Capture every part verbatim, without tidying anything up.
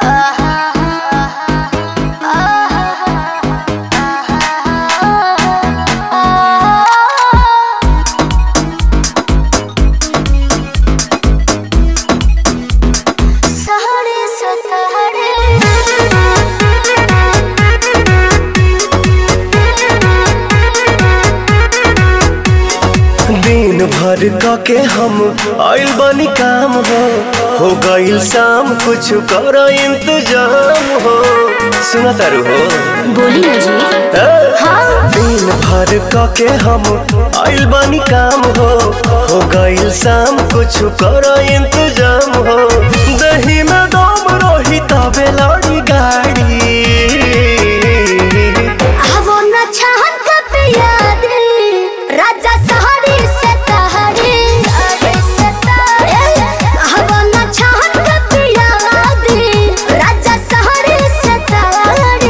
दिन भर के हम आइल बनी काम हो हो गईल शाम कुछ कर इंतजाम हो। सुना तारू हो बोली ना जी। हाँ। दिन भर के हम आइल बनी काम हो हो गईल शाम कुछ कर इंतजाम हो। दही में दम रही तबे लड़ी गाड़ी वो न चाहत कब याद राजा सहारे से तहारे वो न चाहत कब याद राजा सहारे से तहारे।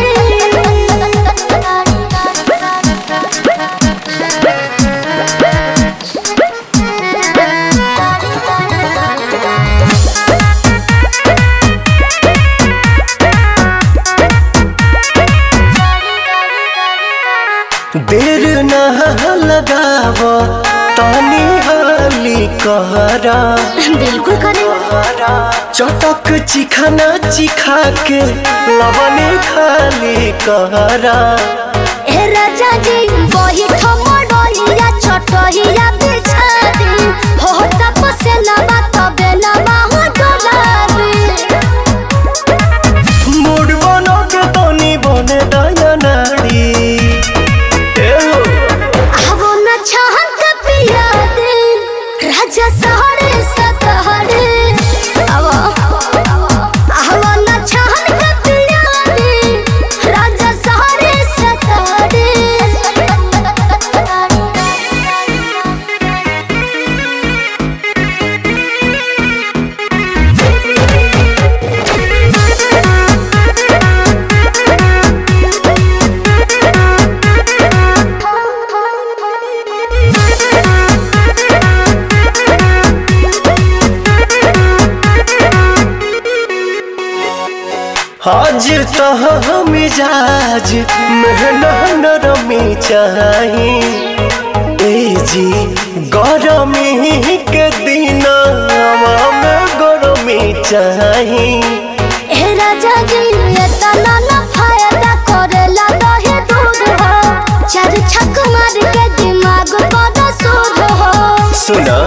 देर न लगाव तानी हाली कहरा बिल्कुल करे चटक चिखाना चिखा के लवने खाली कहरा। ए राजा जी वही ठमडोलिया छोटहिया बिछा दी हो तपसे लबा तबे लबा हो डोलाबी मूड बनो के तनी बने दया नाड़ी वो न चाहत कब याद राजा सहारे सतहारे वो न चाहत कब याद राजा सहारे सतहारे। हाजिर तह मिजाज मेहना नरमी चाही ए जी गरमी के दिन में गरमी चाही। ए राजा जी ये तना ना फायदा करेला दहे दूध हो चार छक मार के दिमाग बड़ा सूद हो। सुना